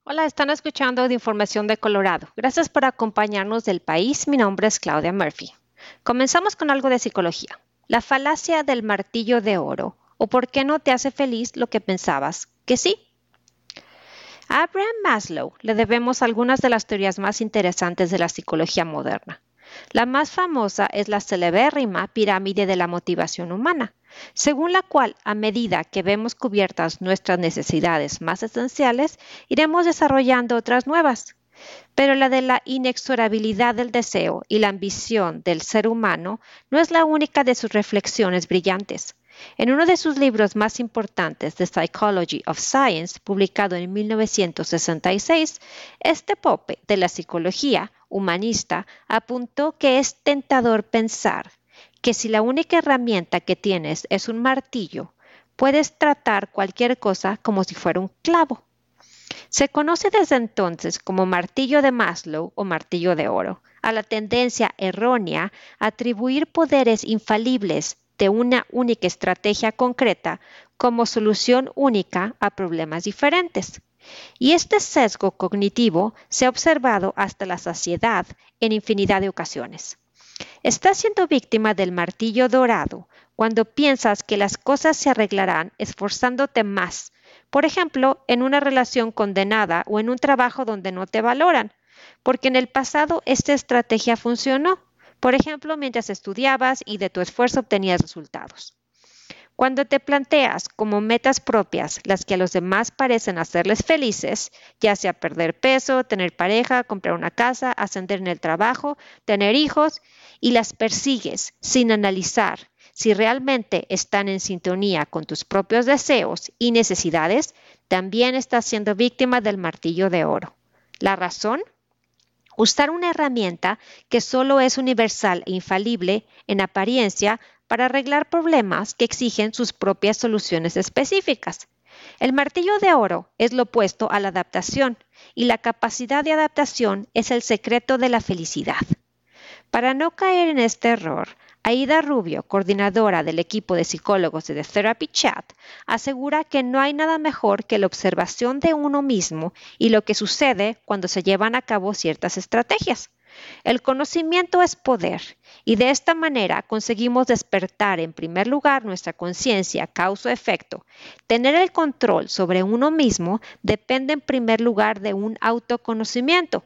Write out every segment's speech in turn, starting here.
Hola, están escuchando de Información de Colorado. Gracias por acompañarnos del país. Mi nombre es Claudia Murphy. Comenzamos con algo de psicología. La falacia del martillo de oro, o por qué no te hace feliz lo que pensabas que sí. A Abraham Maslow le debemos algunas de las teorías más interesantes de la psicología moderna. La más famosa es la celebérrima pirámide de la motivación humana, según la cual, a medida que vemos cubiertas nuestras necesidades más esenciales, iremos desarrollando otras nuevas. Pero la de la inexorabilidad del deseo y la ambición del ser humano no es la única de sus reflexiones brillantes. En uno de sus libros más importantes, The Psychology of Science, publicado en 1966, este pope de la psicología humanista apuntó que es tentador pensar que si la única herramienta que tienes es un martillo, puedes tratar cualquier cosa como si fuera un clavo. Se conoce desde entonces como martillo de Maslow o martillo de oro, a la tendencia errónea a atribuir poderes infalibles de una única estrategia concreta como solución única a problemas diferentes. Y este sesgo cognitivo se ha observado hasta la saciedad en infinidad de ocasiones. Estás siendo víctima del martillo dorado cuando piensas que las cosas se arreglarán esforzándote más, por ejemplo, en una relación condenada o en un trabajo donde no te valoran, porque en el pasado esta estrategia funcionó, por ejemplo, mientras estudiabas y de tu esfuerzo obtenías resultados. Cuando te planteas como metas propias las que a los demás parecen hacerles felices, ya sea perder peso, tener pareja, comprar una casa, ascender en el trabajo, tener hijos, y las persigues sin analizar si realmente están en sintonía con tus propios deseos y necesidades, también estás siendo víctima del martillo de oro. ¿La razón? Usar una herramienta que solo es universal e infalible en apariencia para arreglar problemas que exigen sus propias soluciones específicas. El martillo de oro es lo opuesto a la adaptación, y la capacidad de adaptación es el secreto de la felicidad. Para no caer en este error, Aida Rubio, coordinadora del equipo de psicólogos de The Therapy Chat, asegura que no hay nada mejor que la observación de uno mismo y lo que sucede cuando se llevan a cabo ciertas estrategias. El conocimiento es poder, y de esta manera conseguimos despertar en primer lugar nuestra conciencia causa-efecto. Tener el control sobre uno mismo depende en primer lugar de un autoconocimiento.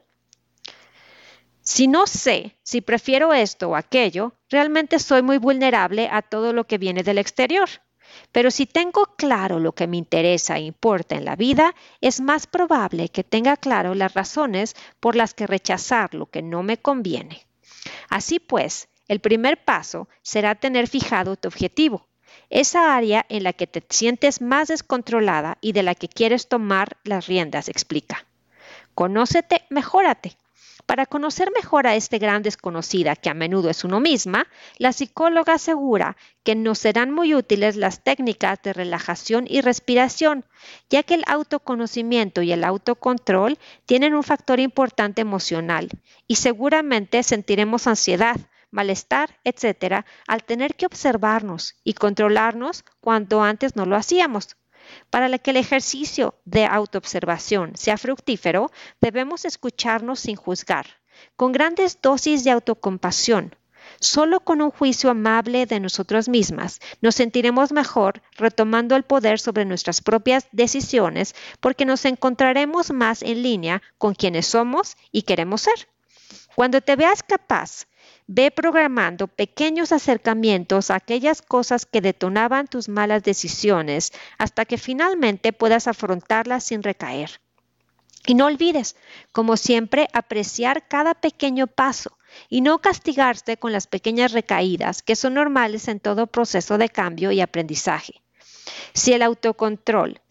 Si no sé si prefiero esto o aquello, realmente soy muy vulnerable a todo lo que viene del exterior. Pero si tengo claro lo que me interesa e importa en la vida, es más probable que tenga claro las razones por las que rechazar lo que no me conviene. Así pues, el primer paso será tener fijado tu objetivo, esa área en la que te sientes más descontrolada y de la que quieres tomar las riendas, explica. Conócete, mejórate. Para conocer mejor a esta gran desconocida, que a menudo es uno misma, la psicóloga asegura que nos serán muy útiles las técnicas de relajación y respiración, ya que el autoconocimiento y el autocontrol tienen un factor importante emocional y seguramente sentiremos ansiedad, malestar, etcétera, al tener que observarnos y controlarnos cuando antes no lo hacíamos. Para que el ejercicio de autoobservación sea fructífero, debemos escucharnos sin juzgar, con grandes dosis de autocompasión. Solo con un juicio amable de nosotras mismas nos sentiremos mejor retomando el poder sobre nuestras propias decisiones porque nos encontraremos más en línea con quienes somos y queremos ser. Cuando te veas capaz, ve programando pequeños acercamientos a aquellas cosas que detonaban tus malas decisiones hasta que finalmente puedas afrontarlas sin recaer. Y no olvides, como siempre, apreciar cada pequeño paso y no castigarse con las pequeñas recaídas que son normales en todo proceso de cambio y aprendizaje. El autocontrol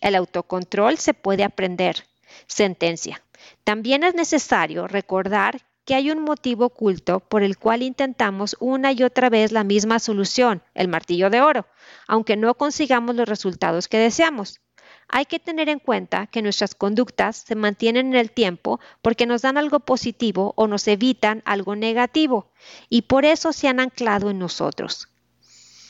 se puede aprender. Sentencia. También es necesario recordar que hay un motivo oculto por el cual intentamos una y otra vez la misma solución, el martillo de oro, aunque no consigamos los resultados que deseamos. Hay que tener en cuenta que nuestras conductas se mantienen en el tiempo porque nos dan algo positivo o nos evitan algo negativo, y por eso se han anclado en nosotros.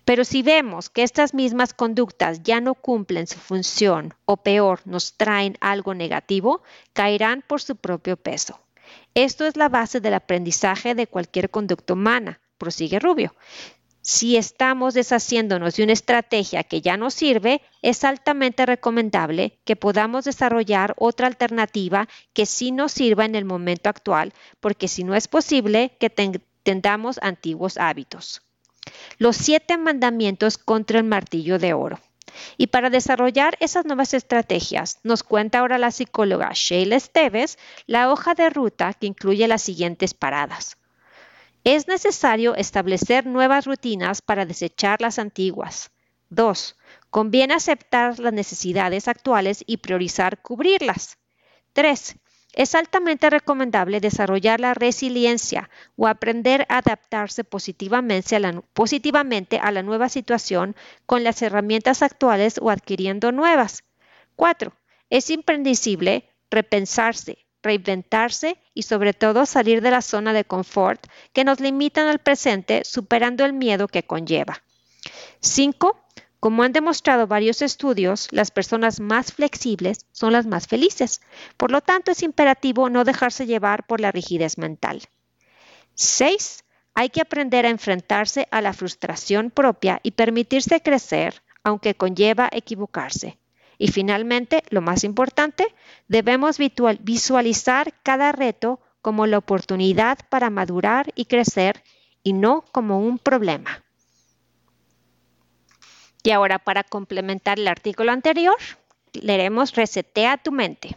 Pero si vemos que estas mismas conductas ya no cumplen su función o peor, nos traen algo negativo, caerán por su propio peso. Esto es la base del aprendizaje de cualquier conducta humana, prosigue Rubio. Si estamos deshaciéndonos de una estrategia que ya no sirve, es altamente recomendable que podamos desarrollar otra alternativa que sí nos sirva en el momento actual, porque si no es posible que tendamos antiguos hábitos. Los 7 mandamientos contra el martillo de oro. Y para desarrollar esas nuevas estrategias, nos cuenta ahora la psicóloga Sheila Esteves la hoja de ruta que incluye las siguientes paradas. Es necesario establecer nuevas rutinas para desechar las antiguas. 2. Conviene aceptar las necesidades actuales y priorizar cubrirlas. 3. Es altamente recomendable desarrollar la resiliencia o aprender a adaptarse positivamente a la nueva situación con las herramientas actuales o adquiriendo nuevas. 4. Es imprescindible repensarse, reinventarse y sobre todo salir de la zona de confort que nos limitan al presente superando el miedo que conlleva. 5. Como han demostrado varios estudios, las personas más flexibles son las más felices. Por lo tanto, es imperativo no dejarse llevar por la rigidez mental. 6. Hay que aprender a enfrentarse a la frustración propia y permitirse crecer, aunque conlleva equivocarse. Y finalmente, lo más importante, debemos visualizar cada reto como la oportunidad para madurar y crecer y no como un problema. Y ahora, para complementar el artículo anterior, leeremos Resetea tu mente.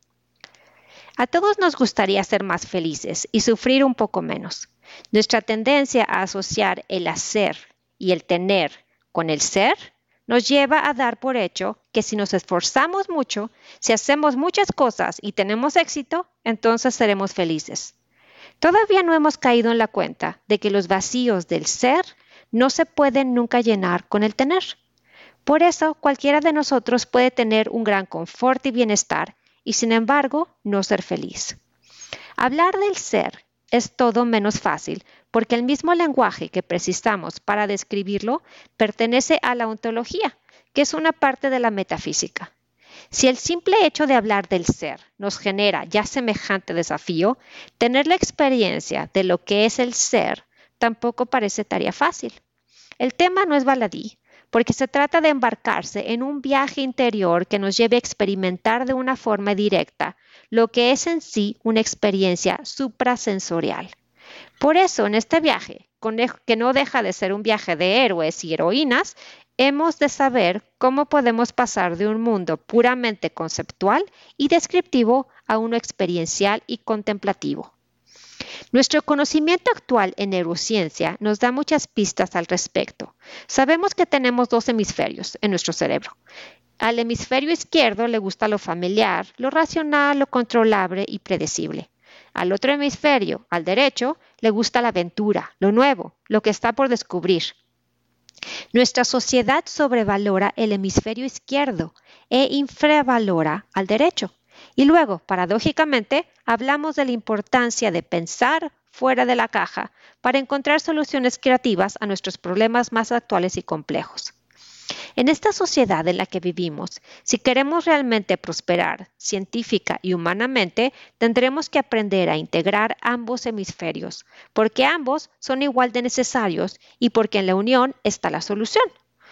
A todos nos gustaría ser más felices y sufrir un poco menos. Nuestra tendencia a asociar el hacer y el tener con el ser nos lleva a dar por hecho que si nos esforzamos mucho, si hacemos muchas cosas y tenemos éxito, entonces seremos felices. Todavía no hemos caído en la cuenta de que los vacíos del ser no se pueden nunca llenar con el tener. Por eso, cualquiera de nosotros puede tener un gran confort y bienestar y, sin embargo, no ser feliz. Hablar del ser es todo menos fácil porque el mismo lenguaje que precisamos para describirlo pertenece a la ontología, que es una parte de la metafísica. Si el simple hecho de hablar del ser nos genera ya semejante desafío, tener la experiencia de lo que es el ser tampoco parece tarea fácil. El tema no es baladí, porque se trata de embarcarse en un viaje interior que nos lleve a experimentar de una forma directa lo que es en sí una experiencia suprasensorial. Por eso, en este viaje, que no deja de ser un viaje de héroes y heroínas, hemos de saber cómo podemos pasar de un mundo puramente conceptual y descriptivo a uno experiencial y contemplativo. Nuestro conocimiento actual en neurociencia nos da muchas pistas al respecto. Sabemos que tenemos 2 hemisferios en nuestro cerebro. Al hemisferio izquierdo le gusta lo familiar, lo racional, lo controlable y predecible. Al otro hemisferio, al derecho, le gusta la aventura, lo nuevo, lo que está por descubrir. Nuestra sociedad sobrevalora el hemisferio izquierdo e infravalora al derecho. Y luego, paradójicamente, hablamos de la importancia de pensar fuera de la caja para encontrar soluciones creativas a nuestros problemas más actuales y complejos. En esta sociedad en la que vivimos, si queremos realmente prosperar científica y humanamente, tendremos que aprender a integrar ambos hemisferios, porque ambos son igual de necesarios y porque en la unión está la solución.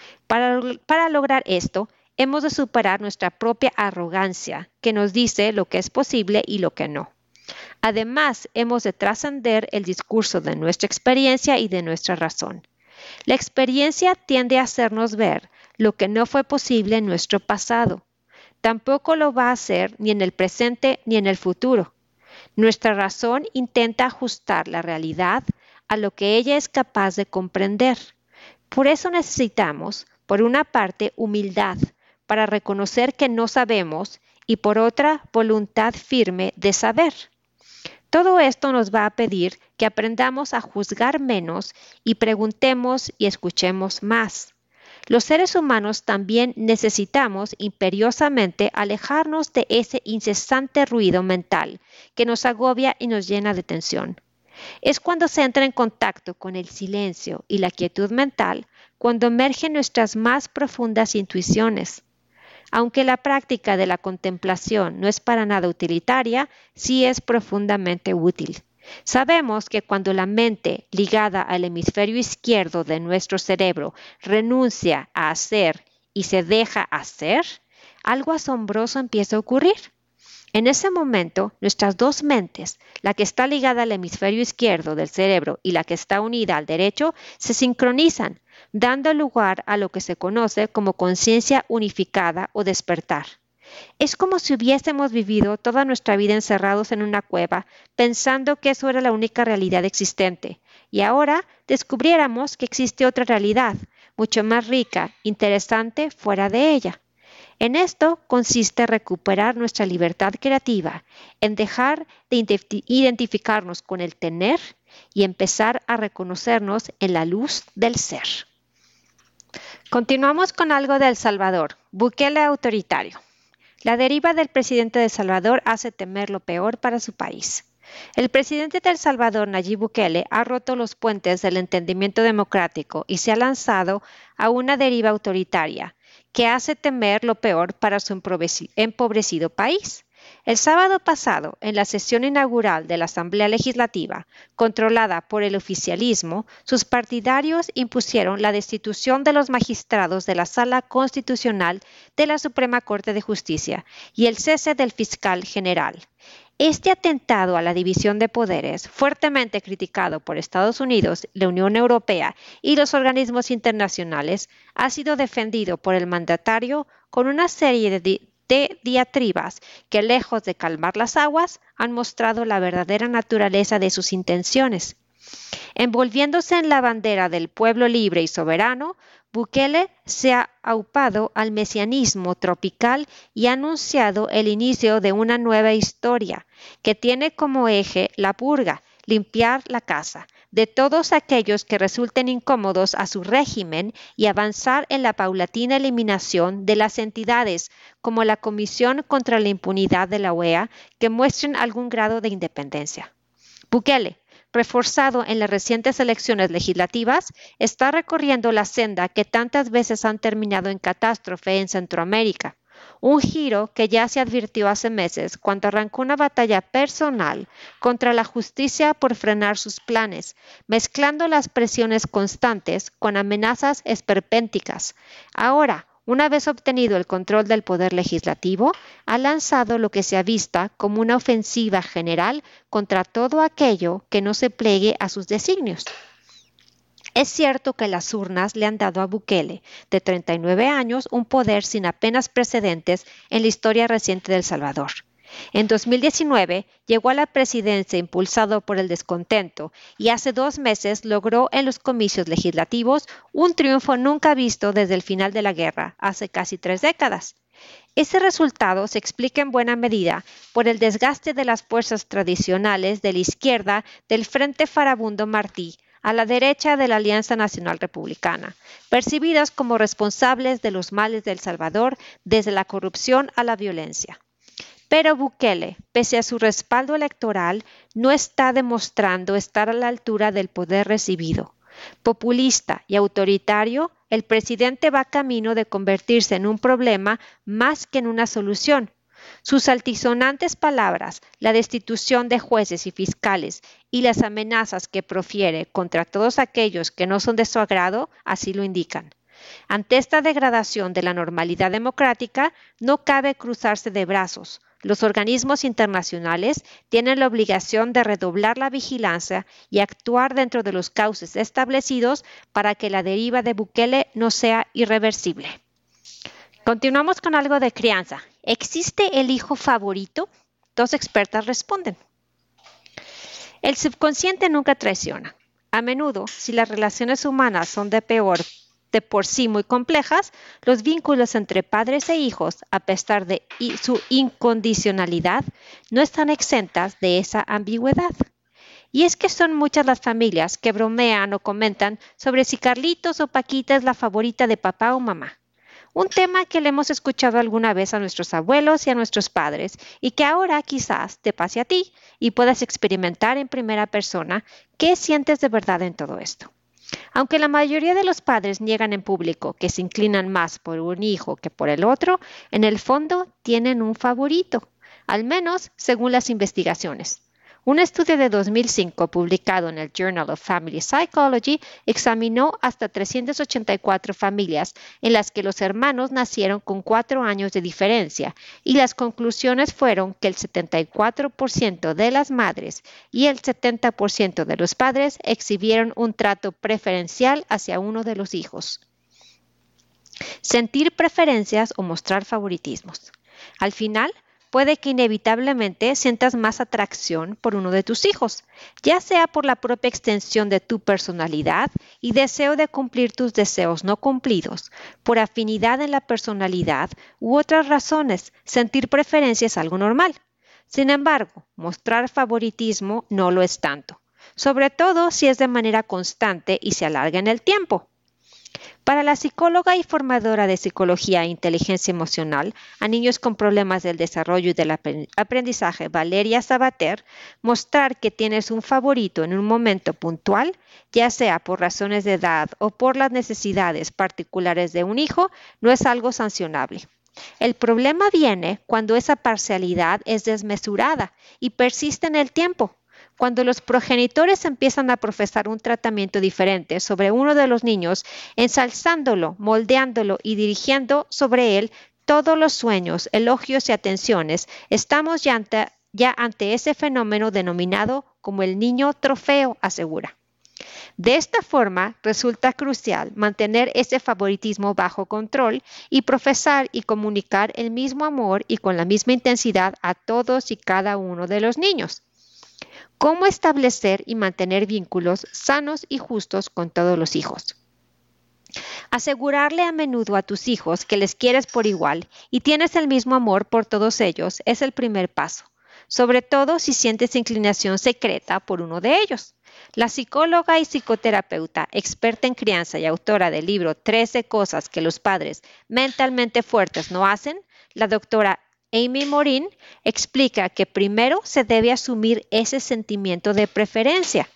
Para lograr esto, hemos de superar nuestra propia arrogancia, que nos dice lo que es posible y lo que no. Además, hemos de trascender el discurso de nuestra experiencia y de nuestra razón. La experiencia tiende a hacernos ver lo que no fue posible en nuestro pasado. Tampoco lo va a hacer ni en el presente ni en el futuro. Nuestra razón intenta ajustar la realidad a lo que ella es capaz de comprender. Por eso necesitamos, por una parte, humildad para reconocer que no sabemos y por otra, voluntad firme de saber. Todo esto nos va a pedir que aprendamos a juzgar menos y preguntemos y escuchemos más. Los seres humanos también necesitamos imperiosamente alejarnos de ese incesante ruido mental que nos agobia y nos llena de tensión. Es cuando se entra en contacto con el silencio y la quietud mental cuando emergen nuestras más profundas intuiciones. Aunque la práctica de la contemplación no es para nada utilitaria, sí es profundamente útil. Sabemos que cuando la mente ligada al hemisferio izquierdo de nuestro cerebro renuncia a hacer y se deja hacer, algo asombroso empieza a ocurrir. En ese momento, nuestras dos mentes, la que está ligada al hemisferio izquierdo del cerebro y la que está unida al derecho, se sincronizan, dando lugar a lo que se conoce como conciencia unificada o despertar. Es como si hubiésemos vivido toda nuestra vida encerrados en una cueva, pensando que eso era la única realidad existente, y ahora descubriéramos que existe otra realidad, mucho más rica, interesante, fuera de ella. En esto consiste recuperar nuestra libertad creativa, en dejar de identificarnos con el tener y empezar a reconocernos en la luz del ser. Continuamos con algo de El Salvador, Bukele autoritario. La deriva del presidente de El Salvador hace temer lo peor para su país. El presidente de El Salvador, Nayib Bukele, ha roto los puentes del entendimiento democrático y se ha lanzado a una deriva autoritaria que hace temer lo peor para su empobrecido país. El sábado pasado, en la sesión inaugural de la Asamblea Legislativa, controlada por el oficialismo, sus partidarios impusieron la destitución de los magistrados de la Sala Constitucional de la Suprema Corte de Justicia y el cese del fiscal general. Este atentado a la división de poderes, fuertemente criticado por Estados Unidos, la Unión Europea y los organismos internacionales, ha sido defendido por el mandatario con una serie de diatribas que, lejos de calmar las aguas, han mostrado la verdadera naturaleza de sus intenciones. Envolviéndose en la bandera del pueblo libre y soberano, Bukele se ha aupado al mesianismo tropical y ha anunciado el inicio de una nueva historia que tiene como eje la purga, limpiar la casa, de todos aquellos que resulten incómodos a su régimen y avanzar en la paulatina eliminación de las entidades como la Comisión contra la Impunidad de la OEA que muestren algún grado de independencia. Bukele, reforzado en las recientes elecciones legislativas, está recorriendo la senda que tantas veces han terminado en catástrofe en Centroamérica. Un giro que ya se advirtió hace meses cuando arrancó una batalla personal contra la justicia por frenar sus planes, mezclando las presiones constantes con amenazas esperpénticas. Ahora, una vez obtenido el control del poder legislativo, ha lanzado lo que se avista como una ofensiva general contra todo aquello que no se plegue a sus designios. Es cierto que las urnas le han dado a Bukele, de 39 años, un poder sin apenas precedentes en la historia reciente de El Salvador. En 2019 llegó a la presidencia impulsado por el descontento y hace 2 meses logró en los comicios legislativos un triunfo nunca visto desde el final de la guerra, hace casi 3 décadas. Ese resultado se explica en buena medida por el desgaste de las fuerzas tradicionales de la izquierda del Frente Farabundo Martí, a la derecha de la Alianza Nacional Republicana, percibidas como responsables de los males de El Salvador desde la corrupción a la violencia. Pero Bukele, pese a su respaldo electoral, no está demostrando estar a la altura del poder recibido. Populista y autoritario, el presidente va camino de convertirse en un problema más que en una solución. Sus altisonantes palabras, la destitución de jueces y fiscales y las amenazas que profiere contra todos aquellos que no son de su agrado, así lo indican. Ante esta degradación de la normalidad democrática, no cabe cruzarse de brazos. Los organismos internacionales tienen la obligación de redoblar la vigilancia y actuar dentro de los cauces establecidos para que la deriva de Bukele no sea irreversible. Continuamos con algo de crianza. ¿Existe el hijo favorito? 2 expertas responden. El subconsciente nunca traiciona. A menudo, si las relaciones humanas son de por sí muy complejas, los vínculos entre padres e hijos, a pesar de su incondicionalidad, no están exentas de esa ambigüedad. Y es que son muchas las familias que bromean o comentan sobre si Carlitos o Paquita es la favorita de papá o mamá. Un tema que le hemos escuchado alguna vez a nuestros abuelos y a nuestros padres y que ahora quizás te pase a ti y puedas experimentar en primera persona qué sientes de verdad en todo esto. Aunque la mayoría de los padres niegan en público que se inclinan más por un hijo que por el otro, en el fondo tienen un favorito, al menos según las investigaciones. Un estudio de 2005 publicado en el Journal of Family Psychology examinó hasta 384 familias en las que los hermanos nacieron con 4 años de diferencia y las conclusiones fueron que el 74% de las madres y el 70% de los padres exhibieron un trato preferencial hacia uno de los hijos. Sentir preferencias o mostrar favoritismos. Al final, puede que inevitablemente sientas más atracción por uno de tus hijos, ya sea por la propia extensión de tu personalidad y deseo de cumplir tus deseos no cumplidos, por afinidad en la personalidad u otras razones. Sentir preferencia es algo normal. Sin embargo, mostrar favoritismo no lo es tanto, sobre todo si es de manera constante y se alarga en el tiempo. Para la psicóloga y formadora de psicología e inteligencia emocional a niños con problemas del desarrollo y del aprendizaje, Valeria Sabater, mostrar que tienes un favorito en un momento puntual, ya sea por razones de edad o por las necesidades particulares de un hijo, no es algo sancionable. El problema viene cuando esa parcialidad es desmesurada y persiste en el tiempo. Cuando los progenitores empiezan a profesar un tratamiento diferente sobre uno de los niños, ensalzándolo, moldeándolo y dirigiendo sobre él todos los sueños, elogios y atenciones, estamos ya ante ese fenómeno denominado como el niño trofeo, asegura. De esta forma, resulta crucial mantener ese favoritismo bajo control y profesar y comunicar el mismo amor y con la misma intensidad a todos y cada uno de los niños. ¿Cómo establecer y mantener vínculos sanos y justos con todos los hijos? Asegurarle a menudo a tus hijos que les quieres por igual y tienes el mismo amor por todos ellos es el primer paso, sobre todo si sientes inclinación secreta por uno de ellos. La psicóloga y psicoterapeuta, experta en crianza y autora del libro 13 cosas que los padres mentalmente fuertes no hacen, la doctora Amy Morin explica que primero se debe asumir ese sentimiento de preferencia.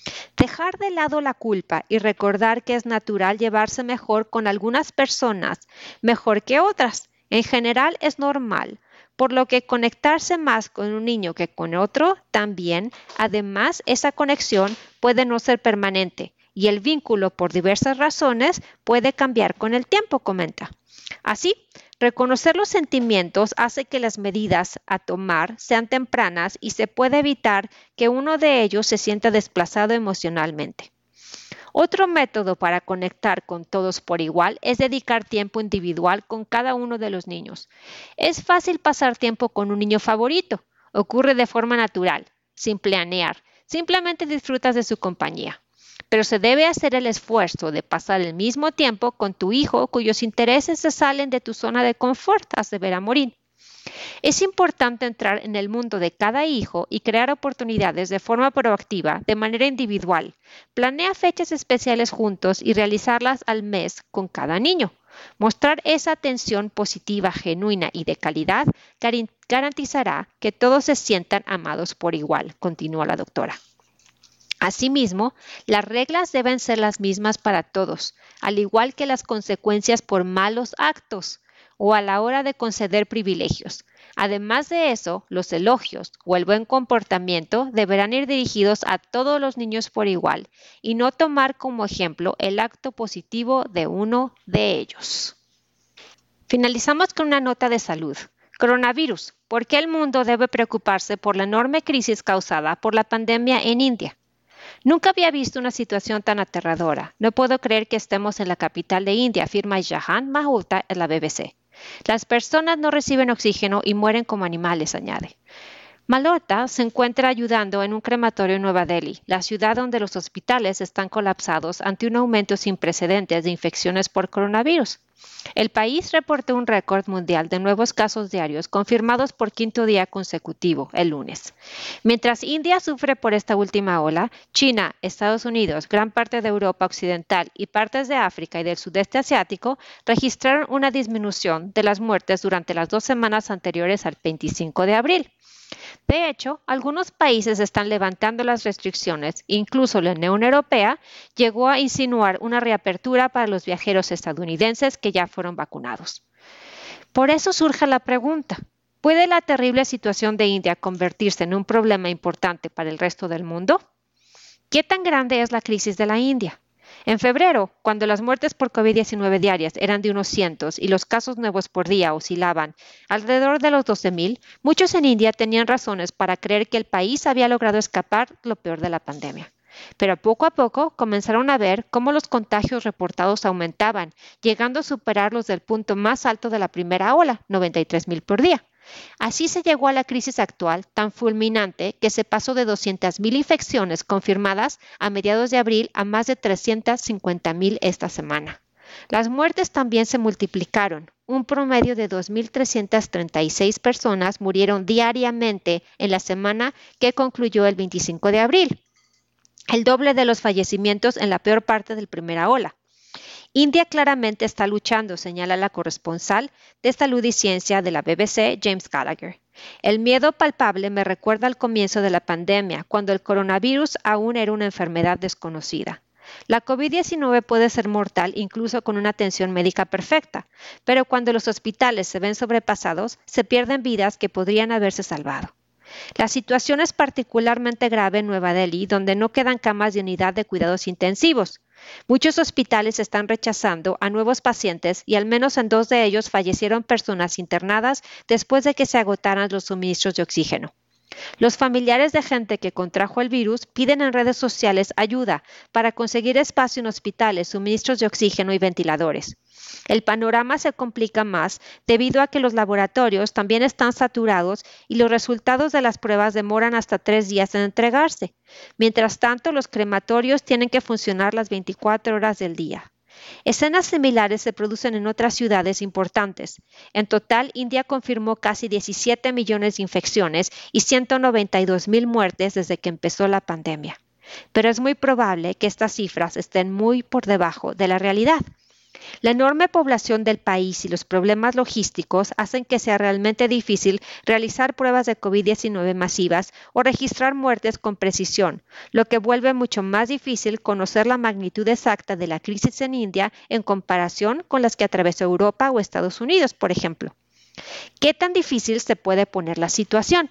Dejar de lado la culpa y recordar que es natural llevarse mejor con algunas personas, mejor que otras. En general es normal, por lo que conectarse más con un niño que con otro también. Además, esa conexión puede no ser permanente y el vínculo por diversas razones puede cambiar con el tiempo, comenta. Así, reconocer los sentimientos hace que las medidas a tomar sean tempranas y se puede evitar que uno de ellos se sienta desplazado emocionalmente. Otro método para conectar con todos por igual es dedicar tiempo individual con cada uno de los niños. Es fácil pasar tiempo con un niño favorito. Ocurre de forma natural, sin planear. Simplemente disfrutas de su compañía. Pero se debe hacer el esfuerzo de pasar el mismo tiempo con tu hijo cuyos intereses se salen de tu zona de confort, asevera Morin. Es importante entrar en el mundo de cada hijo y crear oportunidades de forma proactiva, de manera individual. Planea fechas especiales juntos y realizarlas al mes con cada niño. Mostrar esa atención positiva, genuina y de calidad garantizará que todos se sientan amados por igual, continúa la doctora. Asimismo, las reglas deben ser las mismas para todos, al igual que las consecuencias por malos actos o a la hora de conceder privilegios. Además de eso, los elogios o el buen comportamiento deberán ir dirigidos a todos los niños por igual y no tomar como ejemplo el acto positivo de uno de ellos. Finalizamos con una nota de salud. Coronavirus. ¿Por qué el mundo debe preocuparse por la enorme crisis causada por la pandemia en India? Nunca había visto una situación tan aterradora. No puedo creer que estemos en la capital de India, afirma Jahan Malhotra en la BBC. Las personas no reciben oxígeno y mueren como animales, añade. Malhotra se encuentra ayudando en un crematorio en Nueva Delhi, la ciudad donde los hospitales están colapsados ante un aumento sin precedentes de infecciones por coronavirus. El país reportó un récord mundial de nuevos casos diarios confirmados por quinto día consecutivo, el lunes. Mientras India sufre por esta última ola, China, Estados Unidos, gran parte de Europa Occidental y partes de África y del sudeste asiático registraron una disminución de las muertes durante las 2 semanas anteriores al 25 de abril. De hecho, algunos países están levantando las restricciones, incluso la Unión Europea llegó a insinuar una reapertura para los viajeros estadounidenses que ya fueron vacunados. Por eso surge la pregunta, ¿puede la terrible situación de India convertirse en un problema importante para el resto del mundo? ¿Qué tan grande es la crisis de la India? En febrero, cuando las muertes por COVID-19 diarias eran de unos cientos y los casos nuevos por día oscilaban alrededor de los 12,000, muchos en India tenían razones para creer que el país había logrado escapar lo peor de la pandemia. Pero poco a poco comenzaron a ver cómo los contagios reportados aumentaban, llegando a superar los del punto más alto de la primera ola, 93,000 por día. Así se llegó a la crisis actual tan fulminante que se pasó de 200,000 infecciones confirmadas a mediados de abril a más de 350,000 esta semana. Las muertes también se multiplicaron. Un promedio de 2,336 personas murieron diariamente en la semana que concluyó el 25 de abril, el doble de los fallecimientos en la peor parte de la primera ola. India claramente está luchando, señala la corresponsal de Salud y Ciencia de la BBC, James Gallagher. El miedo palpable me recuerda al comienzo de la pandemia, cuando el coronavirus aún era una enfermedad desconocida. La COVID-19 puede ser mortal incluso con una atención médica perfecta, pero cuando los hospitales se ven sobrepasados, se pierden vidas que podrían haberse salvado. La situación es particularmente grave en Nueva Delhi, donde no quedan camas de unidad de cuidados intensivos. Muchos hospitales están rechazando a nuevos pacientes y al menos en 2 de ellos fallecieron personas internadas después de que se agotaran los suministros de oxígeno. Los familiares de gente que contrajo el virus piden en redes sociales ayuda para conseguir espacio en hospitales, suministros de oxígeno y ventiladores. El panorama se complica más debido a que los laboratorios también están saturados y los resultados de las pruebas demoran hasta 3 días en entregarse. Mientras tanto, los crematorios tienen que funcionar las 24 horas del día. Escenas similares se producen en otras ciudades importantes. En total, India confirmó casi 17 millones de infecciones y 192,000 muertes desde que empezó la pandemia. Pero es muy probable que estas cifras estén muy por debajo de la realidad. La enorme población del país y los problemas logísticos hacen que sea realmente difícil realizar pruebas de COVID-19 masivas o registrar muertes con precisión, lo que vuelve mucho más difícil conocer la magnitud exacta de la crisis en India en comparación con las que atravesó Europa o Estados Unidos, por ejemplo. ¿Qué tan difícil se puede poner la situación?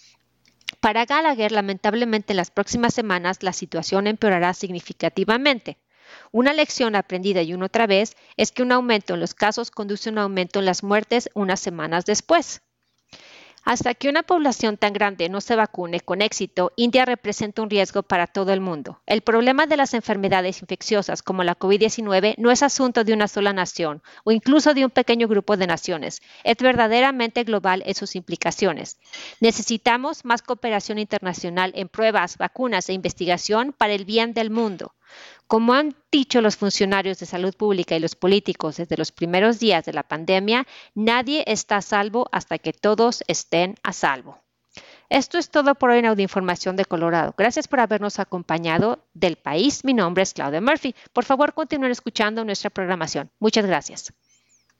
Para Gallagher, lamentablemente en las próximas semanas la situación empeorará significativamente. Una lección aprendida y una otra vez es que un aumento en los casos conduce a un aumento en las muertes unas semanas después. Hasta que una población tan grande no se vacune con éxito, India representa un riesgo para todo el mundo. El problema de las enfermedades infecciosas como la COVID-19 no es asunto de una sola nación o incluso de un pequeño grupo de naciones. Es verdaderamente global en sus implicaciones. Necesitamos más cooperación internacional en pruebas, vacunas e investigación para el bien del mundo. Como han dicho los funcionarios de salud pública y los políticos desde los primeros días de la pandemia, nadie está a salvo hasta que todos estén a salvo. Esto es todo por hoy en Audioinformación de Colorado. Gracias por habernos acompañado del país. Mi nombre es Claudia Murphy. Por favor, continúen escuchando nuestra programación. Muchas gracias.